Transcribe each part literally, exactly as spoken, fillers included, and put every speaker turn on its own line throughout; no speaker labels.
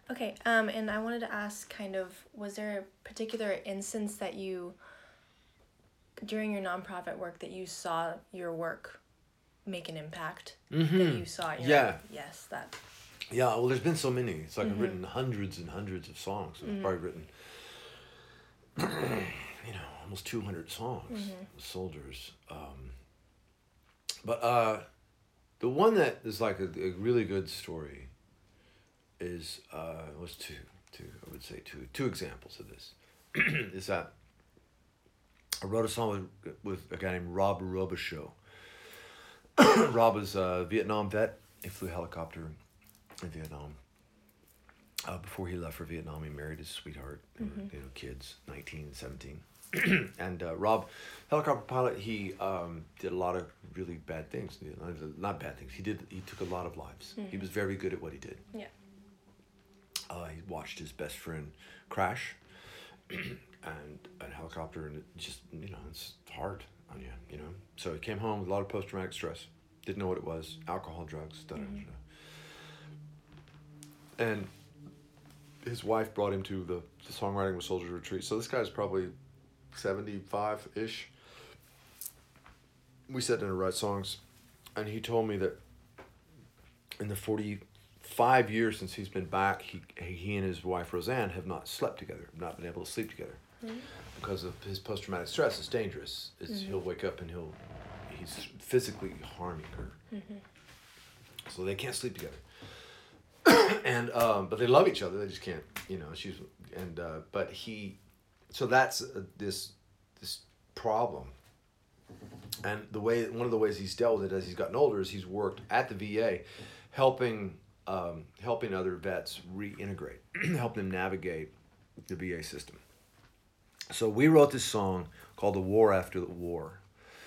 Okay, um, and I wanted to ask kind of, was there a particular instance that you, during your nonprofit work, that you saw your work make an impact?
Mm-hmm.
That you saw it?
Yeah.
Like, yes, that.
Yeah, well, there's been so many. It's like
Mm-hmm.
I've written hundreds and hundreds of songs. I've
Mm-hmm.
probably written, you know, almost two hundred songs
Mm-hmm.
with soldiers. Um, but uh, the one that is like a, a really good story is, uh, was two, two, I would say two, two examples of this. Is that I wrote a song with, with a guy named Rob Robichaud. Rob was a Vietnam vet. He flew a helicopter in Vietnam. Uh, before he left for Vietnam, he married his sweetheart. They were,
Mm-hmm.
you know, kids, nineteen, seventeen. And uh, Rob, helicopter pilot, he um, did a lot of really bad things. Not bad things. He did. He took a lot of lives.
Mm-hmm.
He was very good at what he did.
Yeah.
Uh, he watched his best friend crash, and a helicopter, and it just, you know, it's hard on you, you know. So he came home with a lot of post-traumatic stress. Didn't know what it was. Alcohol, drugs, da da da. And his wife brought him to the, the Songwriting with Soldiers retreat. So this guy's probably seventy-five-ish. We sat down to write songs, and he told me that in the forty-five years since he's been back, he he and his wife Roseanne have not slept together, not been able to sleep together, mm-hmm. because of his post-traumatic stress. It's dangerous. It's, mm-hmm. He'll wake up and he'll he's physically harming her, mm-hmm. so they can't sleep together. And um, but they love each other. They just can't, you know. She's and uh, but he, so that's uh, this this problem. And the way one of the ways he's dealt with it as he's gotten older is he's worked at the V A, helping um, helping other vets reintegrate, help them navigate the V A system. So we wrote this song called "The War After the War,"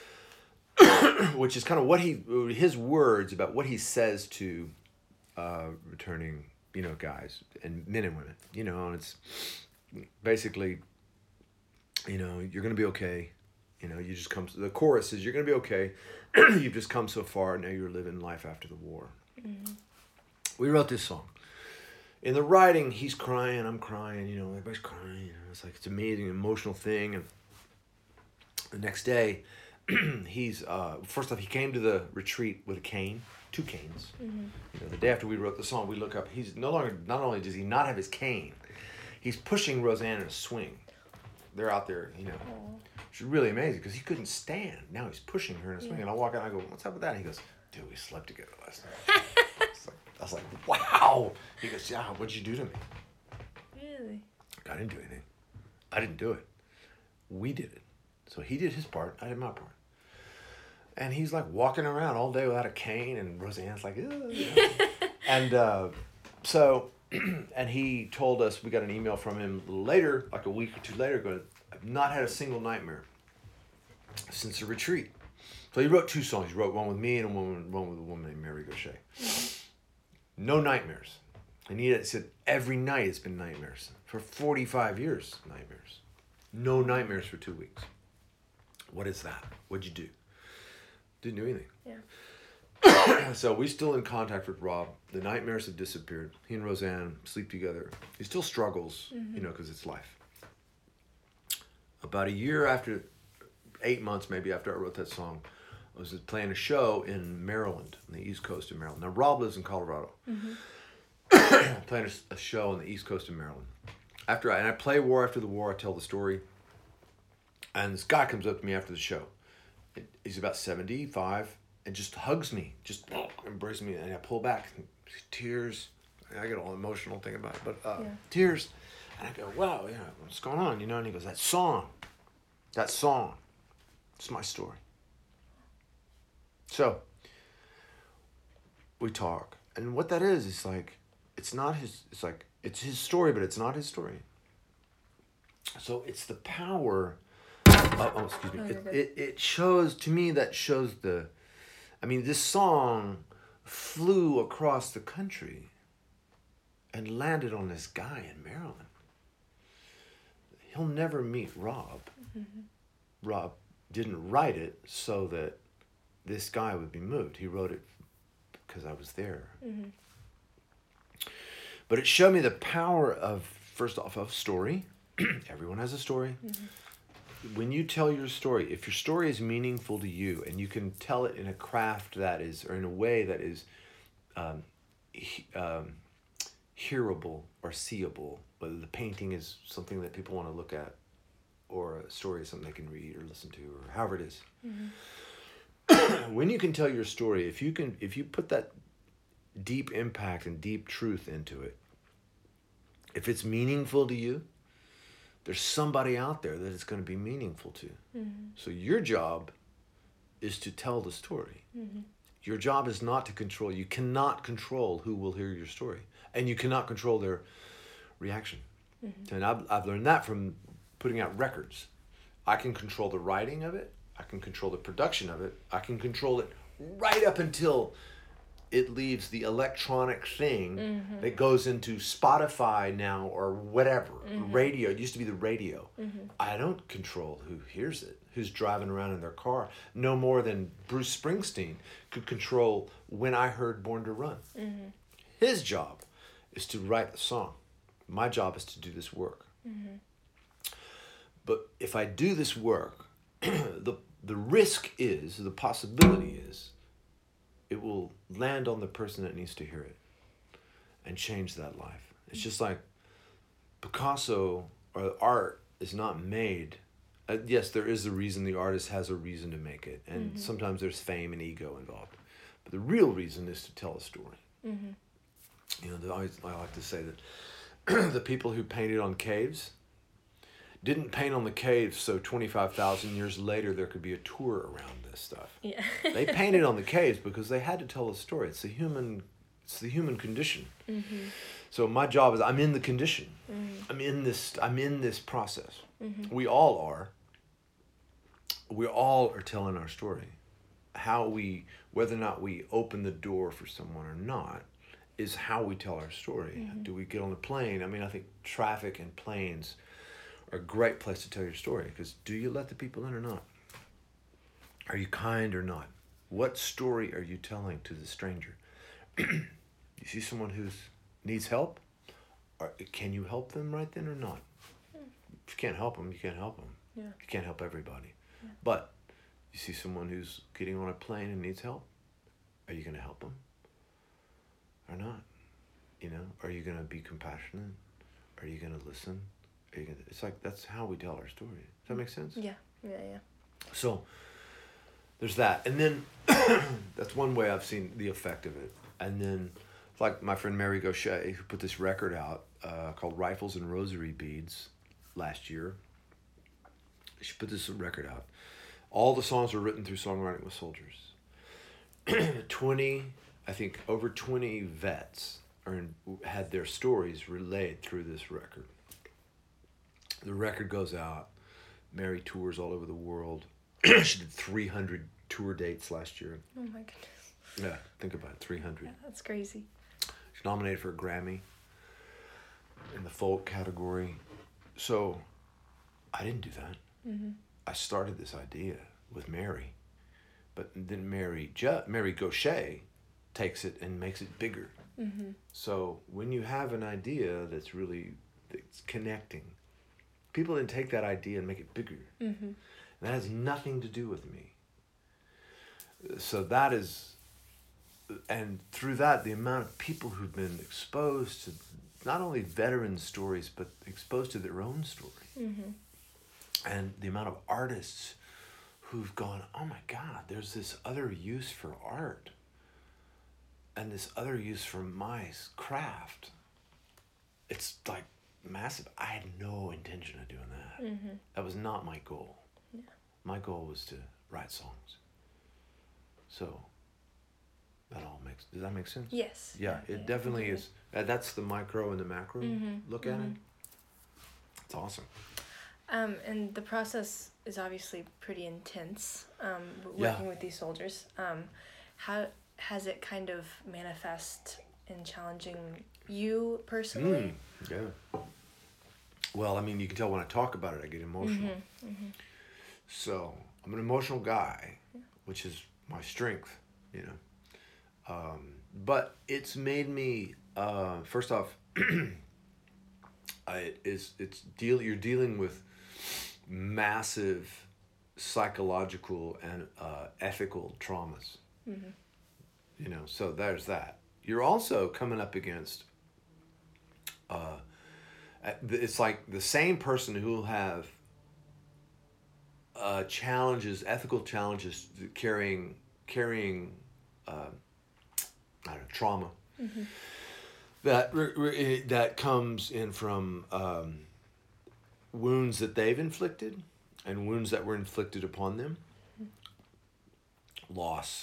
which is kind of what he his words about what he says to uh, returning, you know, guys and men and women, you know, and it's basically, you know, you're gonna be okay. You know, you just come, the chorus is, you're going to be okay. You've just come so far. Now you're living life after the war. Mm-hmm. We wrote this song. In the writing, he's crying, I'm crying, you know, everybody's crying. You know, it's like, it's an amazing, emotional thing. And the next day, he's, uh, first off, he came to the retreat with a cane, two canes. Mm-hmm. You know, the day after we wrote the song, we look up, he's no longer, not only does he not have his cane, he's pushing Roseanne in a swing. They're out there, you know. Aww. Which is really amazing because he couldn't stand. Now he's pushing her in a swing. Yeah. And I walk out and I go, what's up with that? And he goes, dude, we slept together last night. I, was like, I was like, wow. He goes, yeah, what'd you do to me?
Really?
I didn't do anything. I didn't do it. We did it. So he did his part. I did my part. And he's like walking around all day without a cane. And Roseanne's like, ugh. You know? And uh, so, and he told us, we got an email from him later, like a week or two later, going, I've not had a single nightmare since the retreat. So he wrote two songs. He wrote one with me and one, one with a woman named Mary Gaucher. No nightmares. And he said every night it's been nightmares. For forty-five years, nightmares. No nightmares for two weeks. What is that? What'd you do? Didn't do anything.
Yeah.
So we're still in contact with Rob. The nightmares have disappeared. He and Roseanne sleep together. He still struggles, mm-hmm. you know, because it's life. About a year after, eight months maybe after I wrote that song, I was playing a show in Maryland, on the East Coast of Maryland. Now, Rob lives in Colorado. Mm-hmm. Playing a, a show on the East Coast of Maryland. After I, and I play War After the War, I tell the story. And this guy comes up to me after the show. He's about seventy-five and just hugs me, just embraces me. And I pull back, tears. I get all emotional thinking about it, but uh, yeah. Tears. And I go, wow, yeah, what's going on? You know, and he goes, that song, that song, it's my story. So, we talk. And what that is, is like, it's not his, it's like, it's his story, but it's not his story. So it's the power, of, oh, excuse me, it, it, it shows, to me, that shows the, I mean, this song flew across the country and landed on this guy in Maryland. He'll never meet Rob. Mm-hmm. Rob didn't write it so that this guy would be moved. He wrote it because I was there. Mm-hmm. But it showed me the power of, first off, of story. Everyone has a story. Mm-hmm. When you tell your story, if your story is meaningful to you and you can tell it in a craft that is, or in a way that is um, he, um, hearable or seeable, whether the painting is something that people want to look at or a story is something they can read or listen to or however it is. Mm-hmm. When you can tell your story, if you can, if you put that deep impact and deep truth into it, if it's meaningful to you, there's somebody out there that it's going to be meaningful to. Mm-hmm. So your job is to tell the story. Mm-hmm. Your job is not to control. You cannot control who will hear your story. And you cannot control their reaction. Mm-hmm. And I've, I've learned that from putting out records. I can control the writing of it. I can control the production of it. I can control it right up until it leaves the electronic thing mm-hmm. that goes into Spotify now or whatever, mm-hmm. radio. It used to be the radio. Mm-hmm. I don't control who hears it, who's driving around in their car, no more than Bruce Springsteen could control when I heard Born to Run. Mm-hmm. His job is to write the song. My job is to do this work. Mm-hmm. But if I do this work, the the risk is, the possibility is, it will land on the person that needs to hear it and change that life. It's just like Picasso or art is not made. Uh, yes, there is a reason the artist has a reason to make it. And mm-hmm. sometimes there's fame and ego involved. But the real reason is to tell a story. Mm-hmm. You know, I, always, I like to say that the people who painted on caves didn't paint on the caves so twenty-five thousand years later there could be a tour around this stuff. Yeah. They painted on the caves because they had to tell a story. It's the human, it's the human condition. Mm-hmm. So my job is I'm in the condition. Mm-hmm. I'm in this. I'm in this process. Mm-hmm. We all are. We all are telling our story. How we, whether or not we open the door for someone or not, is how we tell our story. Mm-hmm. Do we get on a plane? I mean, I think traffic and planes are a great place to tell your story, because do you let the people in or not? Are you kind or not? What story are you telling to the stranger? You see someone who needs help? Or can you help them right then or not? Hmm. If you can't help them, you can't help them. Yeah. You can't help everybody. Yeah. But you see someone who's getting on a plane and needs help? Are you going to help them or not? You know, are you going to be compassionate? Are you going to listen? It's like, that's how we tell our story. Does that make sense?
Yeah, yeah, yeah.
So there's that. And then that's one way I've seen the effect of it. And then like my friend Mary Gaucher, who put this record out uh, called Rifles and Rosary Beads last year. She put this record out. All the songs were written through Songwriting with Soldiers. twenty, I think over twenty vets are in, had their stories relayed through this record. The record goes out. Mary tours all over the world. She did three hundred tour dates last year.
Oh my goodness.
Yeah, think about it, three hundred.
Yeah, that's crazy.
She's nominated for a Grammy in the folk category. So I didn't do that. Mm-hmm. I started this idea with Mary. But then Mary, Ju- Mary Gaucher takes it and makes it bigger. Mm-hmm. So when you have an idea that's really that's connecting, people then take that idea and make it bigger. Mm-hmm. And that has nothing to do with me. So that is, and through that, the amount of people who've been exposed to not only veteran stories, but exposed to their own story. Mm-hmm. And the amount of artists who've gone, oh my God, there's this other use for art. And this other use for my craft. It's like massive. I had no intention of doing that. Mm-hmm. That was not my goal. Yeah. My goal was to write songs. So that all makes, does that make sense?
Yes.
Yeah, yeah it yeah, definitely okay. is. Uh, that's the micro and the macro mm-hmm. look at mm-hmm. it. It's awesome.
Um, and the process is obviously pretty intense, um, working yeah. with these soldiers. Um, how has it kind of manifest in challenging you personally?
Mm, yeah. Well, I mean, you can tell when I talk about it, I get emotional. Mm-hmm, mm-hmm. So I'm an emotional guy, yeah. which is my strength, you know. Um, but it's made me, uh, first off, I, it's it's deal you're dealing with massive psychological and uh, ethical traumas. Mm-hmm. You know, so there's that. You're also coming up against. Uh, it's like the same person who will have uh, challenges, ethical challenges, carrying carrying uh, I don't know, trauma. Mm-hmm. That that comes in from um, wounds that they've inflicted, and wounds that were inflicted upon them. Mm-hmm. Loss.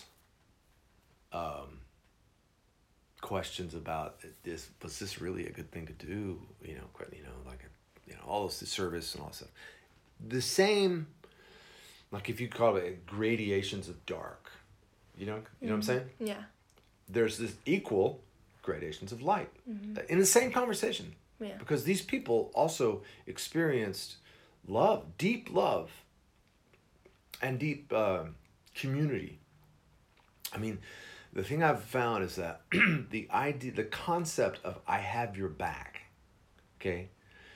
Um, questions about this, was this really a good thing to do? You know, you know, like a, you know, all this service and all this stuff. The same, like if you call it gradations of dark. You know, you mm-hmm. know what I'm saying?
Yeah.
There's this equal gradations of light mm-hmm. in the same conversation.
Yeah.
Because these people also experienced love, deep love, and deep uh, community. I mean, the thing I've found is that the idea, the concept of "I have your back," okay,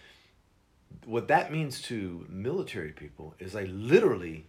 what that means to military people is like literally,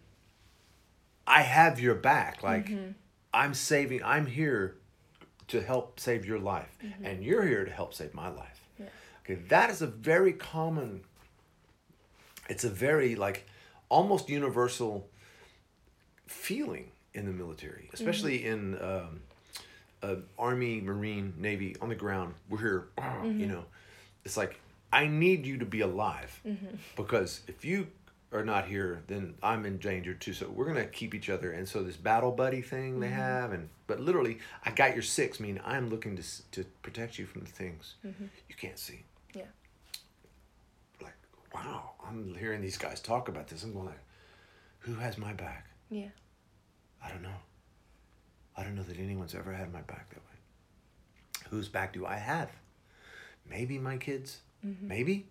I have your back. Like, mm-hmm. I'm saving, I'm here to help save your life, mm-hmm. and you're here to help save my life.
Yeah.
Okay, that is a very common, it's a very like almost universal feeling in the military, especially mm-hmm. in um, uh, Army, Marine, Navy, on the ground. We're here, mm-hmm. you know, it's like, I need you to be alive, mm-hmm. because if you are not here, then I'm in danger too. So we're gonna keep each other. And so this battle buddy thing they mm-hmm. have, and but literally, I got your six. I mean, I'm looking to to protect you from the things mm-hmm. you can't see.
Yeah.
Like, wow, I'm hearing these guys talk about this. I'm going like, who has my back?
Yeah.
I don't know. I don't know that anyone's ever had my back that way. Whose back do I have? Maybe my kids. Mm-hmm. Maybe.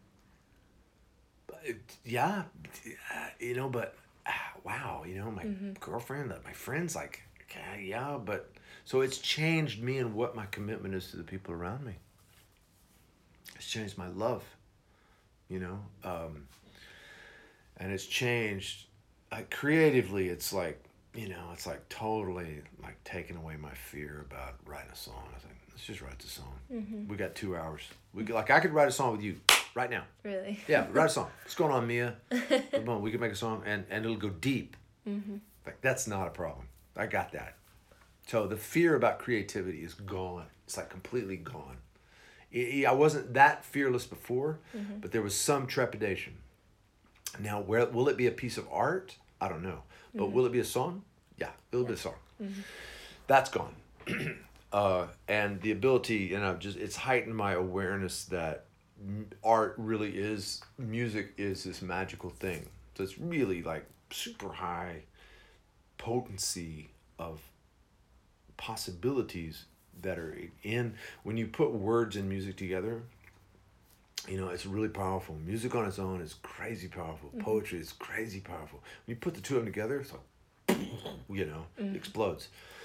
But it, yeah, you know, but wow, you know, my mm-hmm. girlfriend, my friends, like, okay, yeah, but so it's changed me and what my commitment is to the people around me. It's changed my love, you know, um, and it's changed like creatively. It's like, you know, it's like totally like taking away my fear about writing a song. I was like, let's just write the song. Mm-hmm. We got two hours. We could, like I could write a song with you right now.
Really?
Yeah, write a song. What's going on, Mia? Come on, we can make a song, and, and it'll go deep. Mm-hmm. Like that's not a problem. I got that. So the fear about creativity is gone. It's like completely gone. It, I wasn't that fearless before, mm-hmm. but there was some trepidation. Now, where will it be a piece of art? I don't know. But mm-hmm. will it be a song? Yeah, it'll yeah. be a song. Mm-hmm. That's gone. uh, and the ability, and I've just, it's heightened my awareness that art really is, music is this magical thing. So it's really like super high potency of possibilities that are in, when you put words and music together, you know, it's really powerful. Music on its own is crazy powerful. Mm-hmm. Poetry is crazy powerful. When you put the two of them together, it's like, you know, mm-hmm. it explodes.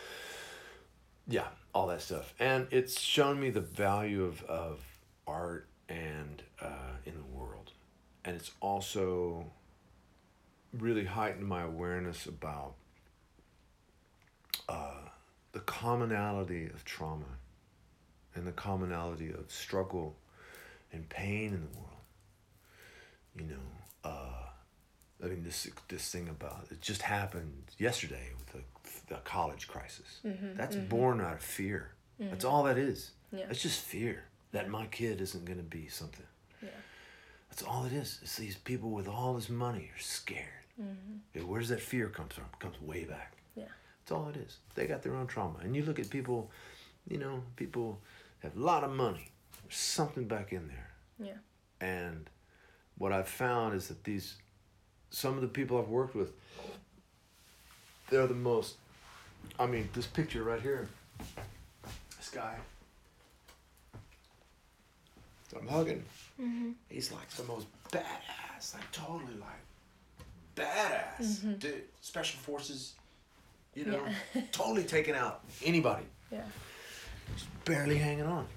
Yeah, all that stuff. And it's shown me the value of, of art and uh, in the world. And it's also really heightened my awareness about uh, the commonality of trauma and the commonality of struggle and pain in the world. You know, uh, I mean, this this thing about, it just happened yesterday with the, the college crisis. Mm-hmm, That's mm-hmm. born out of fear. Mm-hmm. That's all that is.
Yeah.
It's just fear that my kid isn't going to be something.
Yeah.
That's all it is. It's these people with all this money are scared. Mm-hmm. Yeah, where does that fear come from? It comes way back.
Yeah.
That's all it is. They got their own trauma. And you look at people, you know, people have a lot of money. There's something back in there.
Yeah.
And what I've found is that these, some of the people I've worked with, they're the most, I mean, this picture right here, this guy, that I'm hugging, mm-hmm. he's like the most badass, like totally like badass, mm-hmm. dude, special forces, you know, yeah. totally taking out anybody.
Yeah.
Just barely hanging on.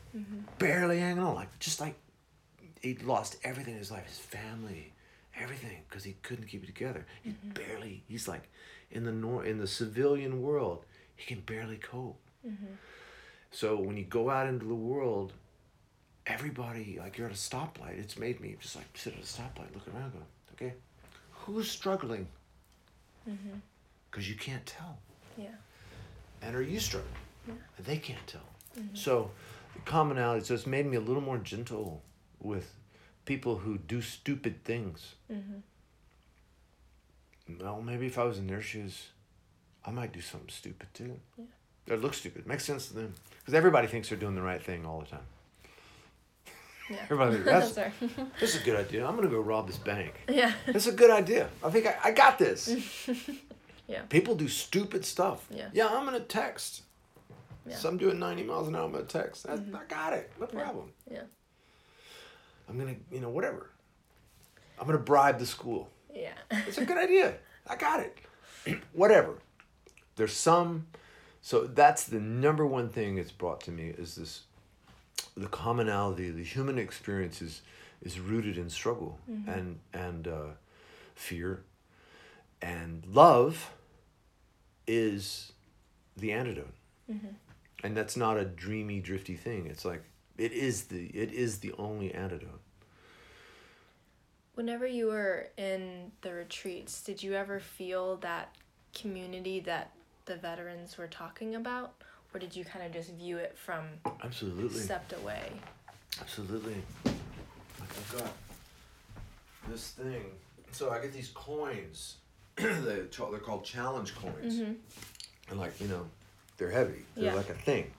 Mm-hmm. Barely hanging on. Like, just like he'd lost everything in his life. His family, everything. Because he couldn't keep it together. He mm-hmm. barely, he's like, in the nor- in the civilian world, he can barely cope. Mm-hmm. So when you go out into the world, everybody, like you're at a stoplight. It's made me just like sit at a stoplight, look around, go, okay, who's struggling? Because mm-hmm. you can't tell.
Yeah.
And are you struggling?
Yeah.
And they can't tell. Mm-hmm. So the commonality, so it's made me a little more gentle with people who do stupid things. Mm-hmm. Well, maybe if I was in their shoes, I might do something stupid too. Yeah. That looks stupid. Makes sense to them. Because everybody thinks they're doing the right thing all the time.
Yeah.
Everybody thinks, that's, this is a good idea. I'm going to go rob this bank.
Yeah.
That's a good idea. I think I, I got this.
Yeah.
People do stupid stuff.
Yeah.
Yeah, I'm going to text.
Yeah.
So I'm doing ninety miles an hour, I'm going to text. That's, mm-hmm. I got it. No problem.
Yeah.
I'm going to, you know, whatever. I'm going to bribe the school.
Yeah.
It's a good idea. I got it. Whatever. There's some, so that's the number one thing it's brought to me is this, the commonality, the human experience is, is rooted in struggle mm-hmm. and, and uh, fear. And love is the antidote. Mm-hmm. And that's not a dreamy, drifty thing. It's like, it is the, it is the only antidote.
Whenever you were in the retreats, did you ever feel that community that the veterans were talking about? Or did you kind of just view it from
absolutely
stepped away?
Absolutely. Like I've got this thing. So I get these coins. they, they're called challenge coins. Mm-hmm. And like, you know, they're heavy. They're yeah. like a thing.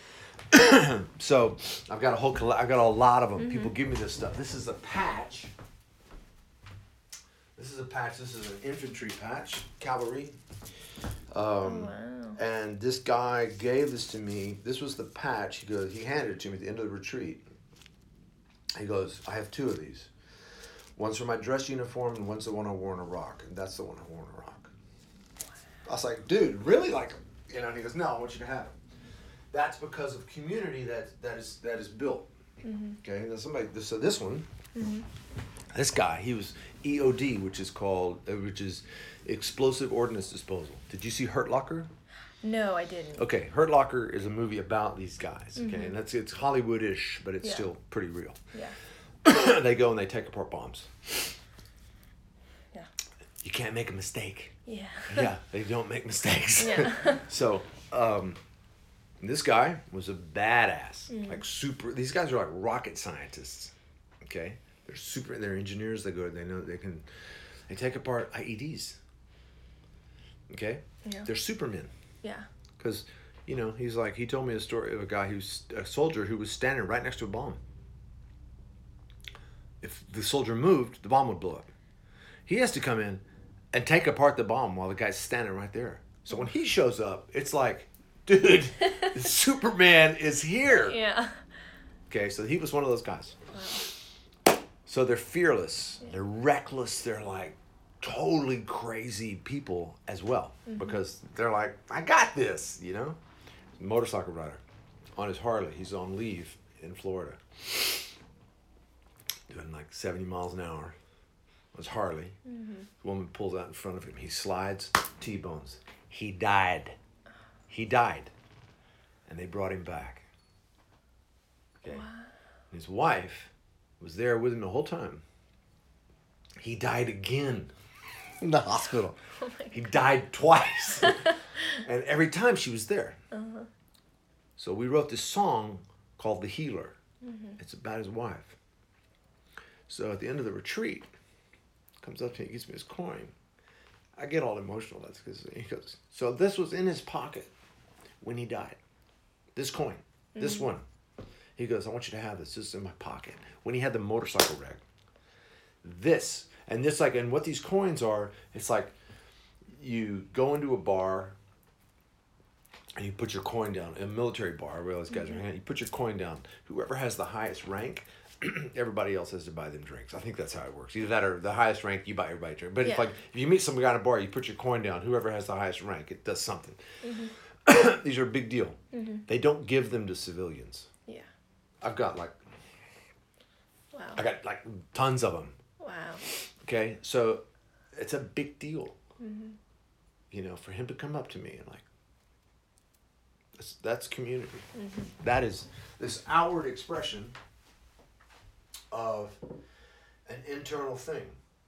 So I've got a whole, coll- I've got a lot of them. Mm-hmm. People give me this stuff. This is a patch. This is a patch. This is an infantry patch, cavalry. Um,
oh, wow.
And this guy gave this to me. This was the patch. He goes. He handed it to me at the end of the retreat. He goes, I have two of these. One's for my dress uniform, and one's the one I wore in Iraq. And that's the one I wore in Iraq. I was like, dude, really? Like, you know? And he goes, no, I want you to have it. That's because of community that that is that is built. Mm-hmm. Okay. Now somebody. So this one. Mm-hmm. This guy, he was E O D, which is called, uh, which is Explosive Ordnance Disposal. Did you see Hurt Locker?
No, I didn't.
Okay, Hurt Locker is a movie about these guys. Okay, mm-hmm. and that's it's Hollywood-ish, but it's
yeah.
still pretty real.
Yeah.
They go and they take apart bombs.
Yeah.
You can't make a mistake.
Yeah.
Yeah, they don't make mistakes.
Yeah.
So, um, this guy was a badass, mm-hmm. like super. These guys are like rocket scientists. Okay. They're super, they're engineers, they go, they know they can, they take apart I E Ds. Okay?
Yeah.
They're supermen.
Yeah.
Because, you know, he's like, he told me a story of a guy who's, a soldier who was standing right next to a bomb. If the soldier moved, the bomb would blow up. He has to come in and take apart the bomb while the guy's standing right there. So when he shows up, it's like, dude, Superman is here.
Yeah.
Okay, so he was one of those guys.
Wow.
So they're fearless, yeah. they're reckless, they're like totally crazy people as well. Mm-hmm. Because they're like, I got this, you know? Motorcycle rider on his Harley. He's on leave in Florida. Doing like seventy miles an hour on his Harley. Mm-hmm. The woman pulls out in front of him. He slides, T-bones. He died. He died. And they brought him back. Okay.
Wow.
And his wife was there with him the whole time. He died again in the hospital.
Oh my
he
God.
died twice. And every time she was there. Uh-huh. So we wrote this song called The Healer. Mm-hmm. It's about his wife. So at the end of the retreat, comes up to me, gives me his coin. I get all emotional. That's because he goes, so this was in his pocket when he died. This coin, mm-hmm. this one. He goes, I want you to have this. This is in my pocket. When he had the motorcycle wreck. This. And this like, and what these coins are, it's like you go into a bar and you put your coin down. A military bar where those guys mm-hmm. are hanging. You put your coin down. Whoever has the highest rank, everybody else has to buy them drinks. I think that's how it works. Either that or the highest rank, you buy everybody a drink. But
yeah.
if like if you meet some guy in a bar, you put your coin down. Whoever has the highest rank, it does something. Mm-hmm. These are a big deal. Mm-hmm. They don't give them to civilians.
Yeah.
I've got like,
wow.
I got like tons of them.
Wow.
Okay, so it's a big deal,
mm-hmm.
you know, for him to come up to me and like, that's, that's community.
Mm-hmm.
That is this outward expression of an internal thing.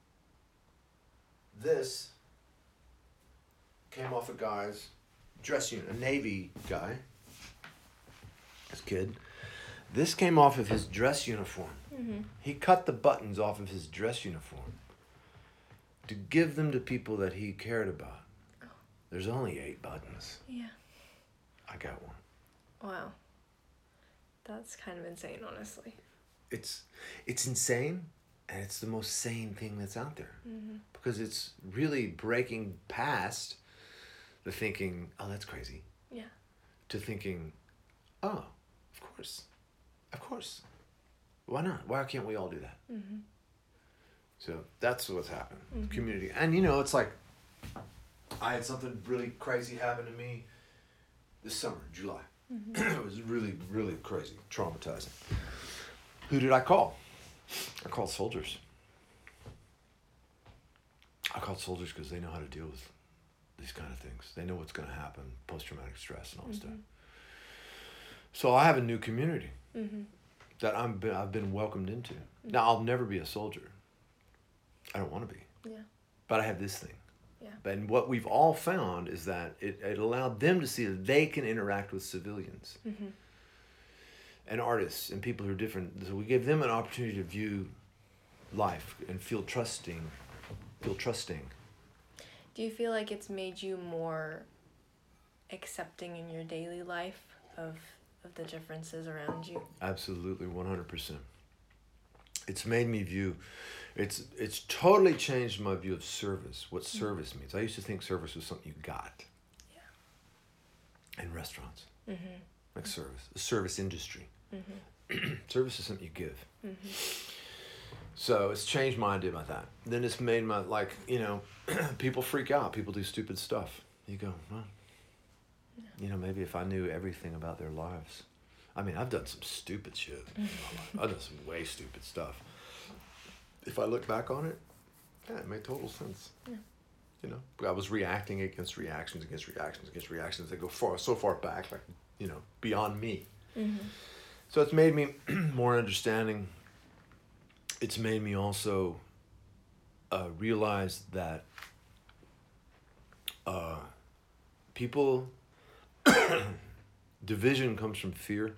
This came off a guy's dress unit, a Navy guy, this kid. This came off of his dress uniform.
Mm-hmm.
He cut the buttons off of his dress uniform to give them to people that he cared about.
Oh.
There's only eight buttons.
Yeah.
I got one.
Wow. That's kind of insane, honestly.
It's it's insane, and it's the most sane thing that's out there.
Mm-hmm.
Because it's really breaking past the thinking, oh, that's crazy.
Yeah.
To thinking, oh, of course. Of course. Why not? Why can't we all do that?
Mm-hmm.
So that's what's happened.
Mm-hmm.
Community. And you know, it's like, I had something really crazy happen to me this summer, July. Mm-hmm. It was really, really crazy, traumatizing. Who did I call? I called soldiers. I called soldiers because they know how to deal with these kind of things. They know what's going to happen, post-traumatic stress and all
mm-hmm.
stuff. So I have a new community
mm-hmm.
that I'm been, I've been welcomed into. Mm-hmm. Now, I'll never be a soldier. I don't want to be.
Yeah.
But I have this thing.
Yeah.
And what we've all found is that it, it allowed them to see that they can interact with civilians
mm-hmm.
and artists and people who are different. So we gave them an opportunity to view life and feel trusting, feel trusting.
Do you feel like it's made you more accepting in your daily life of of the differences around you?
Absolutely, one hundred percent. It's made me view, it's it's totally changed my view of service, what mm-hmm. service means. I used to think service was something you got. Yeah. In restaurants. Mm-hmm. Like mm-hmm. service, the service industry. Mm-hmm. Service is something you give. Mm-hmm. So it's changed my idea about that. Then it's made my, like, you know, people freak out. People do stupid stuff. You go, well, yeah. you know, maybe if I knew everything about their lives. I mean, I've done some stupid shit. I've done some way stupid stuff. If I look back on it, yeah, it made total sense. Yeah. You know, I was reacting against reactions, against reactions, against reactions that go far, so far back, like, you know, beyond me. Mm-hmm. So it's made me more understanding. It's made me also uh, realize that uh, people, division comes from fear.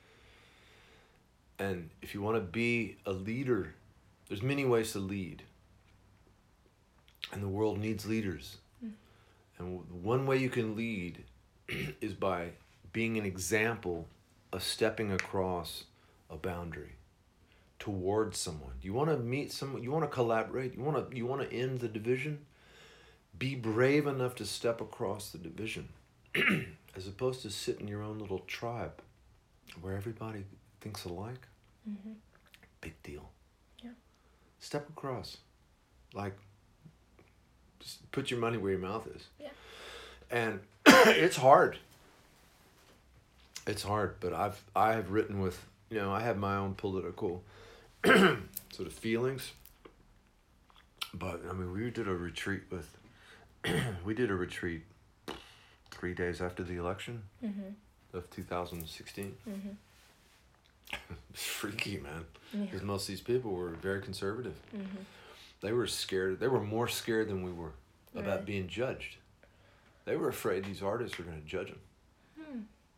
And if you want to be a leader, there's many ways to lead. And the world needs leaders. Mm. And one way you can lead is by being an example of stepping across a boundary towards someone. You want to meet someone, you want to collaborate, you want to you want to end the division, be brave enough to step across the division as opposed to sit in your own little tribe where everybody thinks alike. Mm-hmm. Big deal. Yeah. Step across. Like, just put your money where your mouth is.
Yeah.
And it's hard. It's hard, but I've I have written with, you know, I have my own political sort of feelings. But I mean, we did a retreat with we did a retreat three days after the election mm-hmm. of two thousand sixteen. Mm-hmm. It's freaky, man. Because yeah. most of these people were very conservative. Mm-hmm. They were scared. They were more scared than we were about right. being judged. They were afraid these artists were going to judge them. Hmm.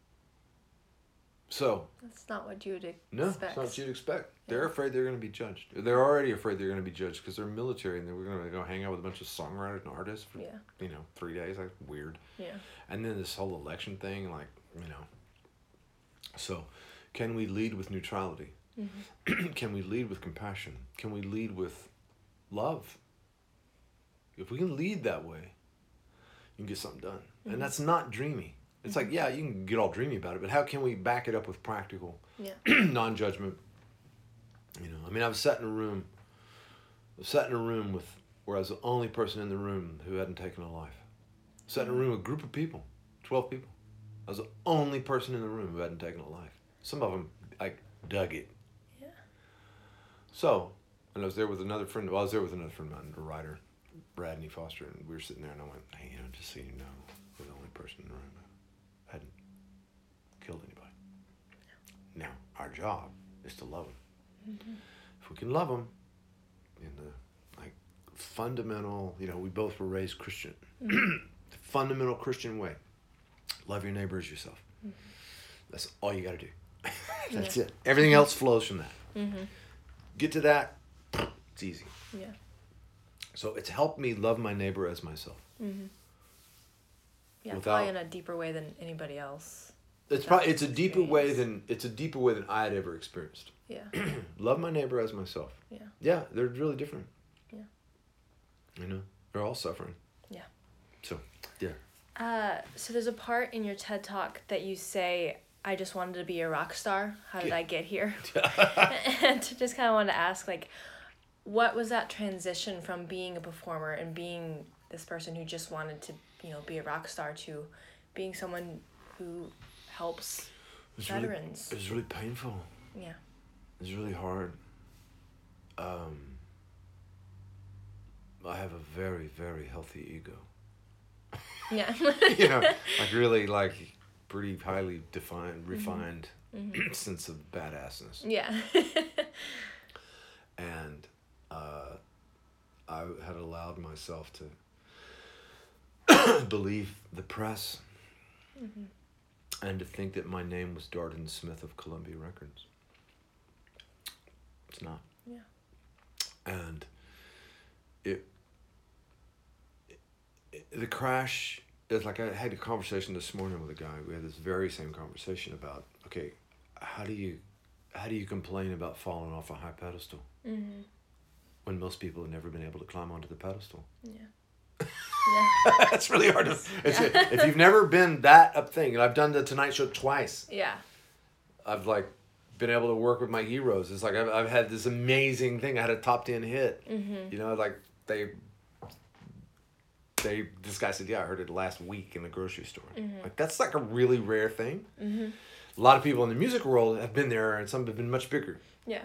So
that's not what you would expect.
No, it's not what you'd expect. Yeah. They're afraid they're going to be judged. They're already afraid they're going to be judged because they're military and they were going to go hang out with a bunch of songwriters and artists for yeah. you know three days. Like weird. Yeah. And then this whole election thing, like you know. So, can we lead with neutrality? Mm-hmm. Can we lead with compassion? Can we lead with love? If we can lead that way, you can get something done. Mm-hmm. And that's not dreamy. It's mm-hmm. like, yeah, you can get all dreamy about it, but how can we back it up with practical, yeah. non-judgment? You know, I mean, I was sat in a room, I was sat in a room with, where I was the only person in the room who hadn't taken a life. I sat in a room with a group of people, twelve people. I was the only person in the room who hadn't taken a life. Some of them, like, dug it.
Yeah.
So, and I was there with another friend. Well, I was there with another friend of mine, a writer, Bradney Foster, and we were sitting there, and I went, "Hey, you know, just so you know, we're the only person in the room who hadn't killed anybody. Now, our job is to love them. Mm-hmm. If we can love them in the like fundamental, you know, we both were raised Christian, mm-hmm. the fundamental Christian way. Love your neighbor as yourself. Mm-hmm. That's all you got to do. That's yeah. it. Everything else flows from that. Mm-hmm. Get to that, it's easy.
Yeah.
So it's helped me love my neighbor as myself.
Mm-hmm. Yeah,
Without,
probably in a deeper way than anybody else.
It's probably it's a deeper way than it's a deeper way than I had ever experienced.
Yeah.
Love my neighbor as myself.
Yeah.
Yeah, they're really different.
Yeah.
You know, they're all suffering.
Yeah.
So, yeah.
Uh, so there's a part in your TED Talk that you say, I just wanted to be a rock star. How did yeah. I get here? And just kind of wanted to ask, like, what was that transition from being a performer and being this person who just wanted to, you know, be a rock star to being someone who helps
it
veterans?
Really, it was really painful.
Yeah.
It was really hard. Um, I have a very, very healthy ego.
Yeah.
You know, like really like pretty highly defined, refined mm-hmm. sense of badassness.
Yeah.
And uh, I had allowed myself to believe the press mm-hmm. and to think that my name was Darden Smith of Columbia Records. It's not.
Yeah.
And it, it, it the crash is like I had a conversation this morning with a guy. We had this very same conversation about, okay, how do you how do you complain about falling off a high pedestal mm-hmm. when most people have never been able to climb onto the pedestal?
Yeah. Yeah.
It's really hard to. It's yeah. a, if you've never been that up thing, and I've done the Tonight Show twice.
Yeah.
I've like been able to work with my heroes. It's like I've I've had this amazing thing. I had a top ten hit. Mm-hmm. You know, like they. They this guy said, yeah, I heard it last week in the grocery store. Mm-hmm. Like that's like a really rare thing. Mm-hmm. A lot of people in the music world have been there, and some have been much bigger.
Yeah.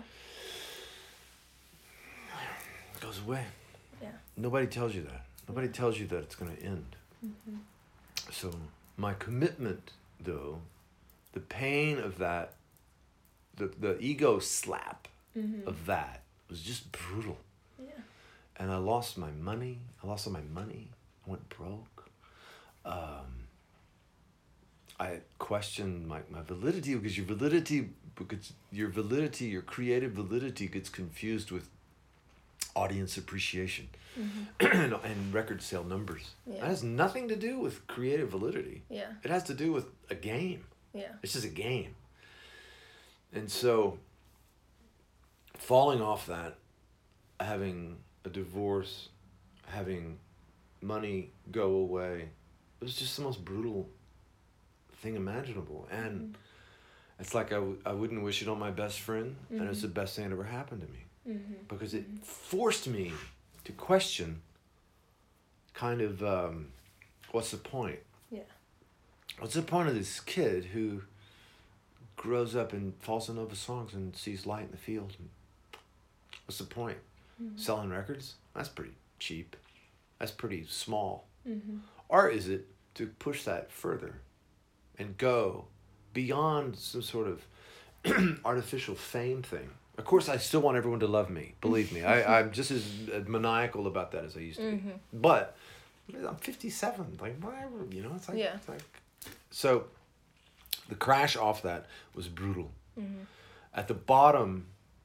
It goes away.
Yeah.
Nobody tells you that. Nobody tells you that it's going to end. Mm-hmm. So my commitment, though, the pain of that, the the ego slap mm-hmm. of that was just brutal.
Yeah.
And I lost my money. I lost all my money. I went broke. Um, I questioned my, my validity because your validity, because your validity, your creative validity gets confused with audience appreciation mm-hmm. and, and record sale numbers. Yeah. That has nothing to do with creative validity.
Yeah.
It has to do with a game.
Yeah.
It's just a game. And so falling off that, having a divorce, having money go away, it was just the most brutal thing imaginable. And mm-hmm. it's like I, w- I wouldn't wish it on my best friend, mm-hmm. and it's the best thing that ever happened to me. Mm-hmm. Because it mm-hmm. forced me to question kind of um, what's the point?
Yeah. What's
the point of this kid who grows up and falls in love with songs and sees light in the field? What's the point? Mm-hmm. Selling records? That's pretty cheap. That's pretty small. Mm-hmm. Or is it to push that further and go beyond some sort of artificial fame thing? Of course, I still want everyone to love me. Believe me. I, I'm just as maniacal about that as I used to mm-hmm. be. But I'm fifty-seven. Like, whatever, you know? It's like,
yeah.
it's like... So, the crash off that was brutal. Mm-hmm. At the bottom...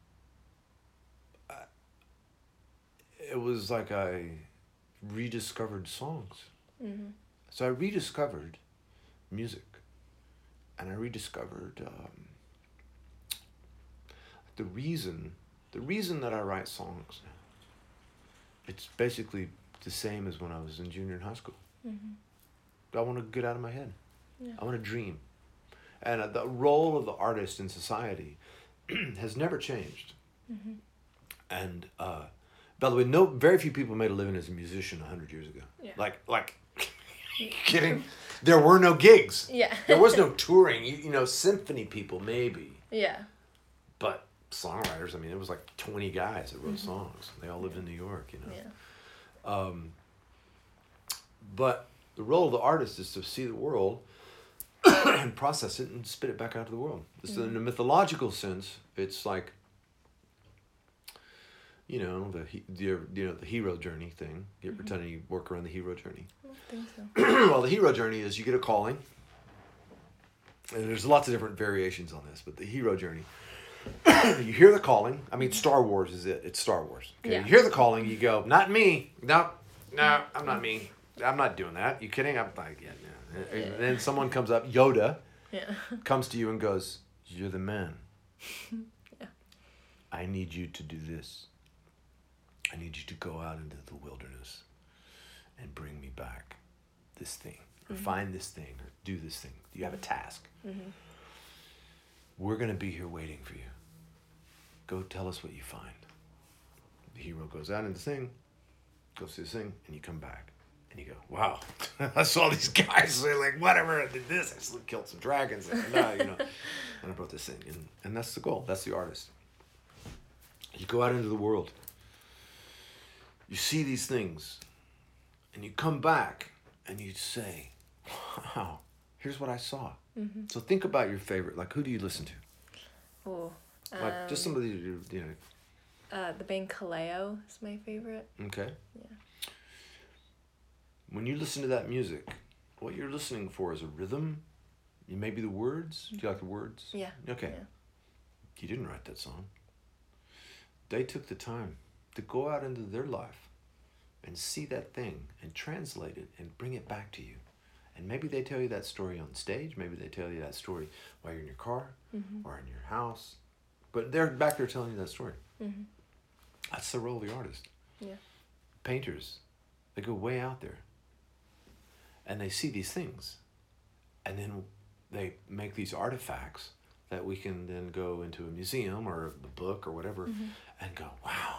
It was like I rediscovered songs. Mm-hmm. So I rediscovered music. And I rediscovered um, the reason, the reason that I write songs. It's basically the same as when I was in junior and high school. Mm-hmm. I want to get out of my head. Yeah. I want to dream. And uh, the role of the artist in society has never changed. Mm-hmm. And... Uh, By the way, no, very few people made a living as a musician a hundred years ago.
Yeah.
Like, like, kidding? There were no gigs.
Yeah.
There was no touring. You, you know, symphony people maybe.
Yeah.
songwriters. I mean, it was like twenty guys that wrote
Mm-hmm.
songs. They all lived in New York, you know.
Yeah.
Um, but the role of the artist is to see the world and process it and spit it back out to the world. So in a mythological sense, it's like, you know, the, he- the you know the hero journey thing. You're
Mm-hmm.
pretending you work around the hero journey.
I don't think so.
Well, the hero journey is you get a calling. And there's lots of different variations on this, but the hero journey, you hear the calling. I mean, Star Wars is it. It's Star Wars. Okay?
Yeah.
You hear the calling, you go, not me. No, no, I'm not me. I'm not doing that. You kidding? I'm like, yeah, no. And then someone comes up, Yoda,
Yeah.
comes to you and goes, you're the man.
Yeah.
I need you to do this. I need you to go out into the wilderness and bring me back this thing, or
Mm-hmm.
find this thing, or do this thing. You have a task.
Mm-hmm.
We're going to be here waiting for you. Go tell us what you find. The hero goes out into the thing, goes to the thing, and you come back. And you go, wow, I saw these guys, they're like, whatever, I did this, I still killed some dragons, and, uh, you know, and I brought this thing. And, and that's the goal, that's the artist. You go out into the world, you see these things, and you come back, and you say, wow, here's what I saw.
Mm-hmm.
So think about your favorite, like who do you listen to?
Oh.
Like
um,
just somebody, you you know,
Uh, the band Kaleo is my favorite.
okay?
Yeah.
When you listen to that music, what you're listening for is a rhythm, maybe the words. Do you like the words?
Yeah.
Okay.
Yeah.
You didn't write that song. They took the time to go out into their life and see that thing and translate it and bring it back to you. And maybe they tell you that story on stage. Maybe they tell you that story while you're in your car
Mm-hmm.
or in your house. But they're back there telling you that story.
Mm-hmm.
That's the role of the artist.
Yeah.
Painters, they go way out there. And they see these things. And then they make these artifacts that we can then go into a museum or a book or whatever
Mm-hmm.
and go, wow.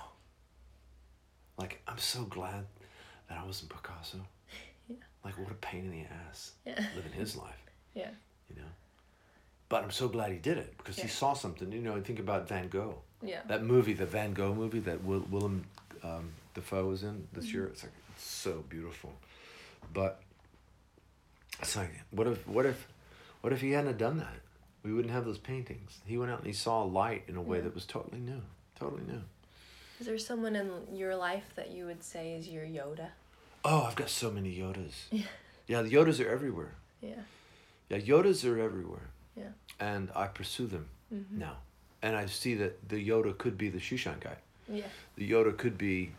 Like, I'm so glad that I wasn't Picasso.
Yeah.
Like, what a pain in the ass
Yeah.
living his life,
Yeah.
you know? But I'm so glad he did it because
Yeah.
he saw something. You know, think about Van Gogh.
Yeah.
That movie, the Van Gogh movie that Will, Willem um, Dafoe was in this
Mhm.
year, it's like it's so beautiful. But it's like, what if, what if, what if he hadn't have done that? We wouldn't have those paintings. He went out and he saw light in a way
Yeah.
that was totally new, totally new.
Is there someone in your life that you would say is your Yoda?
Oh, I've got so many Yodas.
Yeah.
Yeah, the Yodas are everywhere.
Yeah.
Yeah, Yodas are everywhere.
Yeah.
And I pursue them
Mm-hmm.
now. And I see that the Yoda could be the Shushan guy.
Yeah.
The Yoda could be,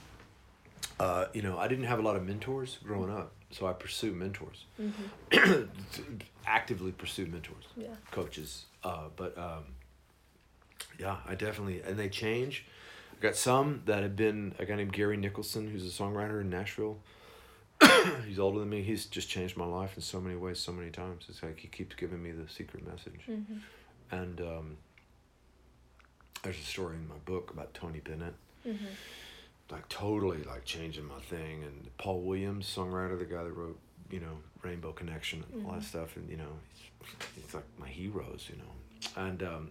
uh, you know, I didn't have a lot of mentors growing up, so I pursue mentors.
Mm-hmm.
Actively pursue mentors,
Yeah.
coaches. Uh, but um, yeah, I definitely, and they change. I got some that have been, a guy named Gary Nicholson, who's a songwriter in Nashville. He's older than me. He's just changed my life in so many ways, so many times. It's like he keeps giving me the secret message.
Mm-hmm.
And um, there's a story in my book about Tony Bennett,
Mm-hmm.
like totally like changing my thing. And Paul Williams, songwriter, the guy that wrote, you know, Rainbow Connection and all that
Mhm.
stuff. And, you know, he's, he's like my heroes, you know. And um,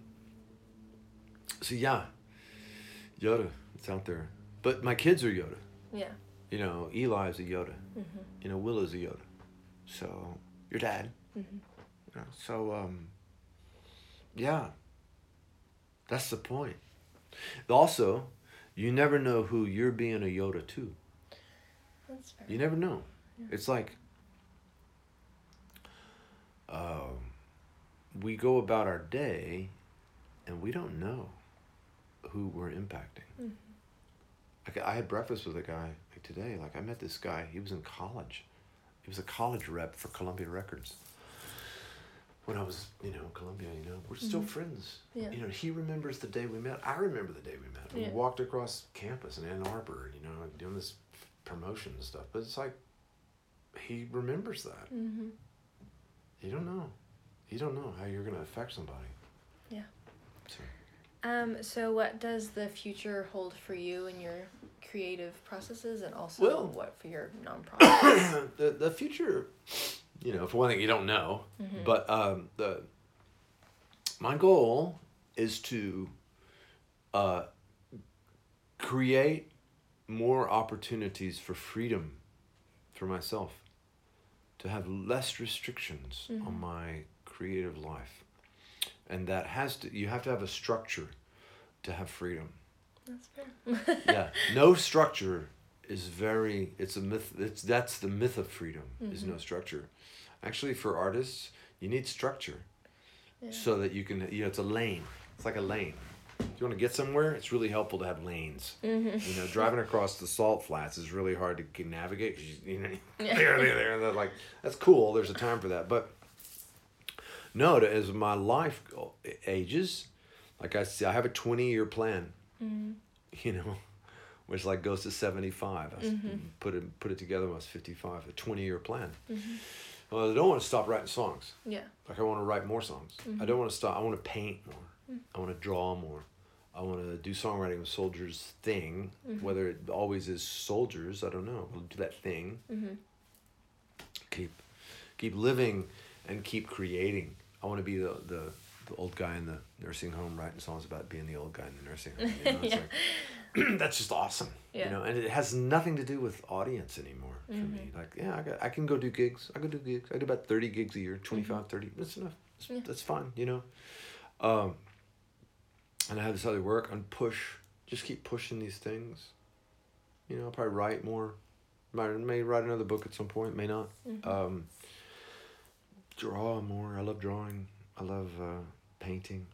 so, yeah, Yoda, it's out there. But my kids are Yoda.
Yeah.
You know, Eli's a Yoda.
Mm-hmm.
You know, Willa's a Yoda. So, your dad.
Mm-hmm.
You know, so, um, yeah, that's the point. Also, you never know who you're being a Yoda to.
That's fair.
You never know.
Yeah.
It's like um, we go about our day and we don't know who we're impacting.
Mm-hmm.
Like I had breakfast with a guy like today. Like I met this guy. He was in college. He was a college rep for Columbia Records. When I was, you know, Columbia, you know, we're still
Mhm.
friends.
Yeah.
You know, he remembers the day we met. I remember the day we met. We
Yeah.
walked across campus in Ann Arbor, you know, doing this promotion and stuff. But it's like, he remembers that.
Mm-hmm.
You don't know. You don't know how you're going to affect somebody.
Yeah.
So.
Um, so what does the future hold for you in your creative processes and also
Well-
what for your nonprofit?
the the future, you know, for one thing, you don't know.
Mhm.
But um, the my goal is to uh, create more opportunities for freedom for myself, to have less restrictions mm-hmm. on my creative life. And that has to, you have to have a structure to have freedom.
That's fair.
Yeah. No structure is very, it's a myth, it's, that's the myth of freedom, mm-hmm. is no structure. Actually, for artists, you need structure yeah. so that you can, you know, it's a lane. It's like a lane. If you want to get somewhere, it's really helpful to have lanes. Mm-hmm. You know, driving across the salt flats is really hard to navigate. You, you know, yeah. there, there, there. And they're like, that's cool. There's a time for that. But no, as my life ages, like I say, I have a twenty-year plan. Mm-hmm. You know, which like goes to seventy-five. I mm-hmm. put it put it together when I was fifty-five. A twenty-year plan. Mm-hmm. Well, I don't want to stop writing songs.
Yeah.
Like I want to write more songs. Mm-hmm. I don't want to stop. I want to paint more. Mm-hmm. I want to draw more. I want to do songwriting with Soldiers thing. Mm-hmm. Whether it always is Soldiers, I don't know. We'll do that thing. Mm-hmm. Keep, keep living, and keep creating. I want to be the, the the old guy in the nursing home writing songs about being the old guy in the nursing home. You know? It's yeah. like, that's just awesome. Yeah. You know, and it has nothing to do with audience anymore for mm-hmm. me. Like, yeah, I got, I can go do gigs. I can do gigs. I do about thirty gigs a year, twenty-five, mm-hmm. thirty. That's enough. That's, yeah. that's fine, you know. Um, and I have this other work on push. Just keep pushing these things. You know, I'll probably write more. Might, may write another book at some point. May not. Mm-hmm. Um, draw more. I love drawing. I love uh, painting.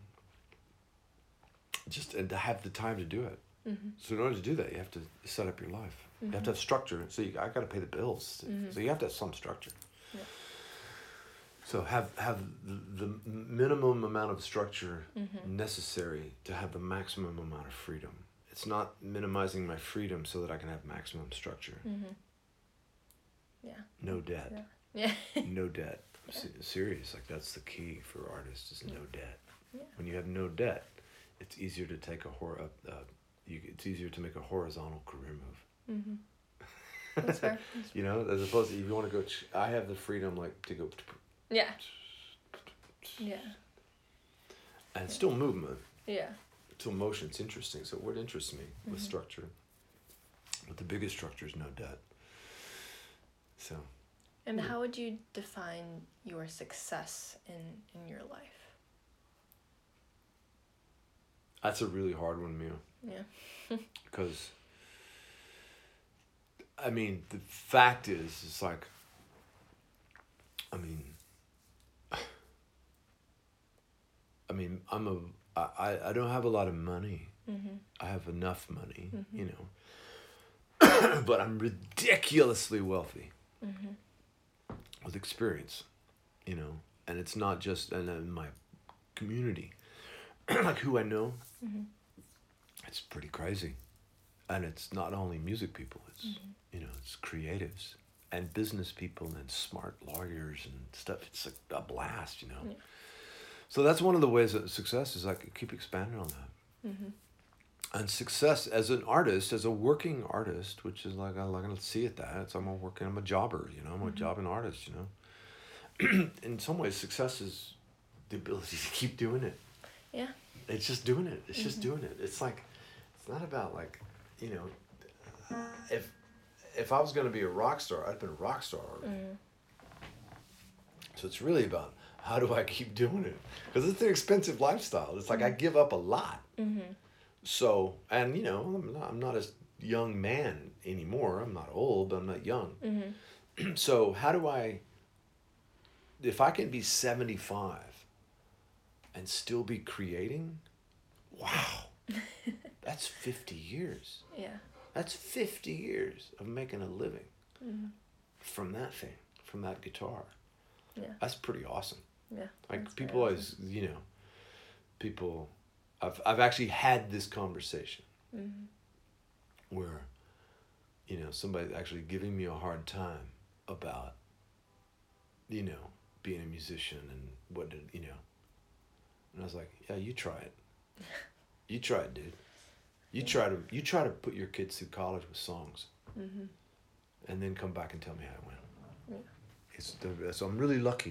Just and to have the time to do it. Mm-hmm. So in order to do that, you have to set up your life. Mm-hmm. You have to have structure. So you, I got to pay the bills. Mm-hmm. So you have to have some structure. Yeah. So have have the, the minimum amount of structure mm-hmm. necessary to have the maximum amount of freedom. It's not minimizing my freedom so that I can have maximum structure. Mm-hmm.
Yeah.
No debt.
Yeah. yeah.
No debt.
Yeah.
Serious, like that's the key for artists is no debt.
Yeah.
When you have no debt, it's easier to take a hor- uh, uh, you, it's easier to make a horizontal career move.
Mm-hmm. That's fair. That's
you know, as opposed to if you want to go, ch- I have the freedom like to go.
Yeah. Yeah.
And it's still movement.
Yeah.
Still motion. It's interesting. So what interests me mm-hmm. with structure, but the biggest structure is no debt. So.
And how would you define your success in, in your life?
That's a really hard one, Mia.
Yeah.
Because, I mean, the fact is, it's like, I mean, I mean, I'm a, I, I don't have a lot of money. Mm-hmm. I have enough money, mm-hmm. you know, but I'm ridiculously wealthy. Mm-hmm. With experience, you know, and it's not just and in my community, like who I know, mm-hmm. it's pretty crazy, and it's not only music people, it's mm-hmm. you know, it's creatives and business people and smart lawyers and stuff. It's like a blast, you know. Yeah. So that's one of the ways that success is. Like keep expanding on that. Mm-hmm. And success as an artist, as a working artist, which is like I like to see it that it's I'm a working, I'm a jobber, you know, I'm a mm-hmm. jobbing artist, you know. In some ways, success is the ability to keep doing it.
Yeah.
It's just doing it. It's mm-hmm. just doing it. It's like, it's not about like, you know, if if I was going to be a rock star, I'd been a rock star already. Mm-hmm. So it's really about how do I keep doing it? Because it's an expensive lifestyle. It's like mm-hmm. I give up a lot. Mm-hmm. So, and you know, I'm not, I'm not a young man anymore. I'm not old, but I'm not young. Mm-hmm. So how do I, if I can be seventy-five and still be creating, wow, that's fifty years.
Yeah.
That's fifty years of making a living
mm-hmm. from
that thing, from that guitar.
Yeah.
That's pretty awesome.
Yeah.
Like people always, awesome. you know, people... I've I've actually had this conversation mm-hmm. where, you know, somebody actually giving me a hard time about, you know, being a musician and what did, you know. And I was like, yeah, you try it. You try it, dude. You yeah. try to you try to put your kids through college with songs, mm-hmm. and then come back and tell me how it went. Yeah. It's the, so I'm really lucky.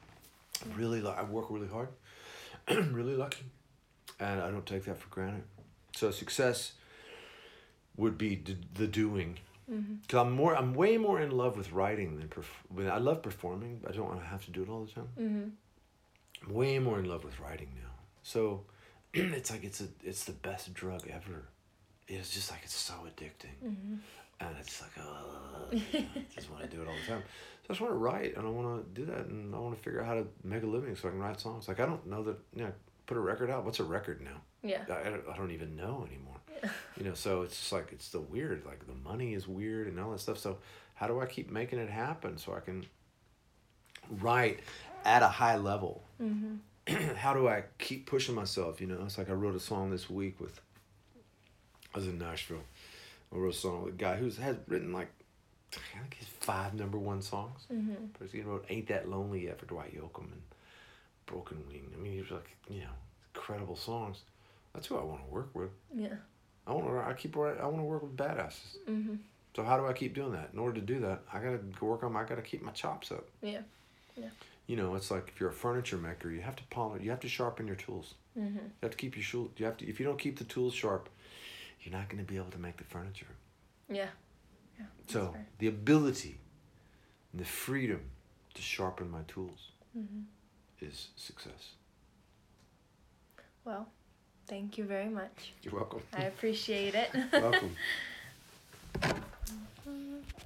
I'm really I work really hard. I'm really lucky. And I don't take that for granted. So success would be d- the doing.
Mm-hmm.
Cause I'm more, I'm way more in love with writing than perf- I, mean, I love performing, but I don't want to have to do it all the time.
Mm-hmm.
I'm way more in love with writing now. So it's like it's a, it's the best drug ever. It's just like it's so addicting,
Mm-hmm.
and it's like, oh, I just want to do it all the time. So I just want to write, and I want to do that, and I want to figure out how to make a living so I can write songs. Like I don't know that, you know, put a record out. What's a record now?
Yeah.
I, I, don't, I don't even know anymore.
Yeah.
You know, so it's just like, it's the weird, like the money is weird and all that stuff. So how do I keep making it happen so I can write at a high level?
Mm-hmm.
How do I keep pushing myself? You know, it's like I wrote a song this week with, I was in Nashville. I wrote a song with a guy who's has written like, I think he's five number one songs.
Mm-hmm.
But he wrote Ain't That Lonely Yet for Dwight Yoakam and Broken Wing. I mean, he was like, you know, incredible songs. That's who I want to work with.
Yeah.
I want to. I keep. I want to work with badasses.
Mm-hmm.
So how do I keep doing that? In order to do that, I gotta go work on. I gotta keep my chops up.
Yeah. Yeah.
You know, it's like if you're a furniture maker, you have to polish. You have to sharpen your tools.
Mm-hmm.
You have to keep your tool. You have to. If you don't keep the tools sharp, you're not going to be able to make the furniture.
Yeah. Yeah.
So
fair.
the ability, and the freedom to sharpen my tools
Mm-hmm.
is success.
Well, thank you very much.
You're welcome.
I appreciate it.
Welcome.